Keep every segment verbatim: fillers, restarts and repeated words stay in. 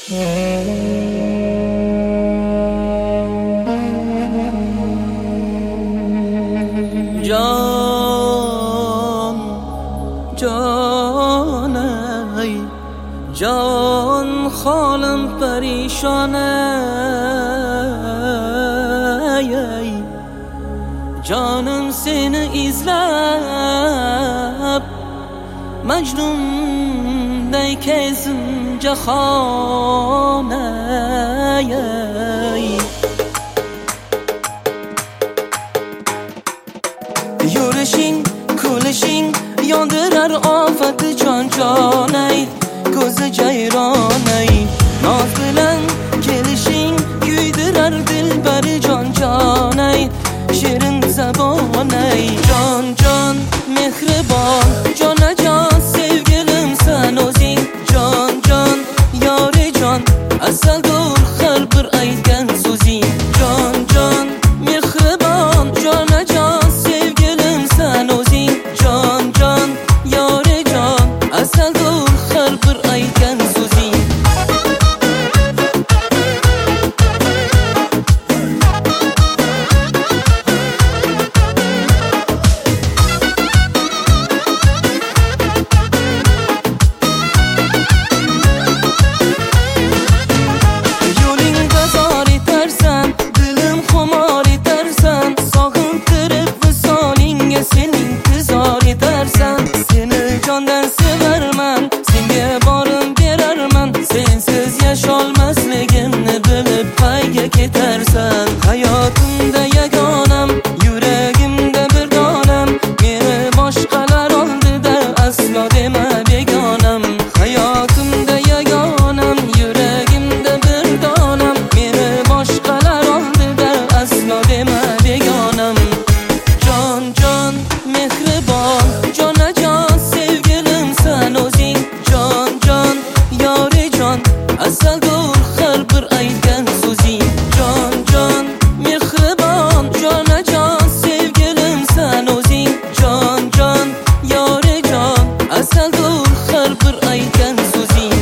جان جان ای جان خالم پریشانه ای جانم seni izlab Mecnun'day kezim cahane ey Yürüşün, kulüşün yondirar afati can can ey Ko'zi cayron ey Naz bilan kelishing kuydirar dilbari jon jon ey Shirin zabon ey Jon jon mehribon jonajon sevgilim sen o'zing Jon jon yori jon asaldur har bir aytgan so'zing Jon jon mehribon jonajon sevgilim sen o'zing Jon jon yori jon asaldur har bir aytgan so'zing Jondan sevarman, senga borim berarman Sensiz yasholmasligimni bilib qayga ketarsan Hayotimda yagonam, yuragimda bir donam Meni boshqalar oldida aslo dema begonam Hayotimda yagonam, yuragimda bir donam Meni boshqalar oldida aslo dema begonam Jon jon mehribon, jonajon sen o'zing jon jon yori jon asaldur har bir aytgan so'zing jon jon mehribon jonajon sevgilim sen o'zing jon jon yori jon asaldur har bir aytgan so'zing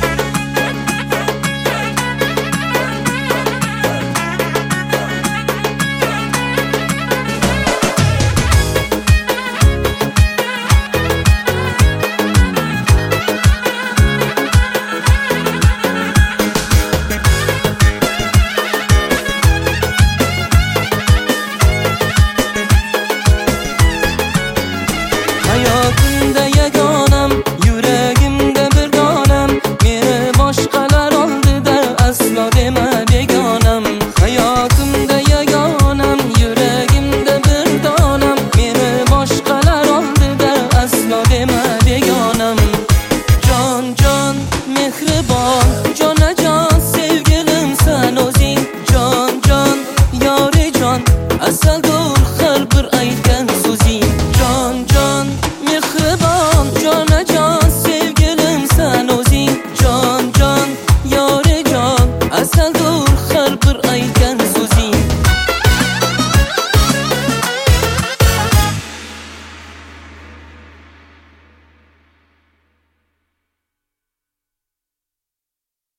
Hayotimda yagonam, yuragimda bir donam Meni boshqalar oldida aslo dema begonam Hayotimda yagonam, yuragimda bir donam Meni boshqalar oldida aslo dema begonam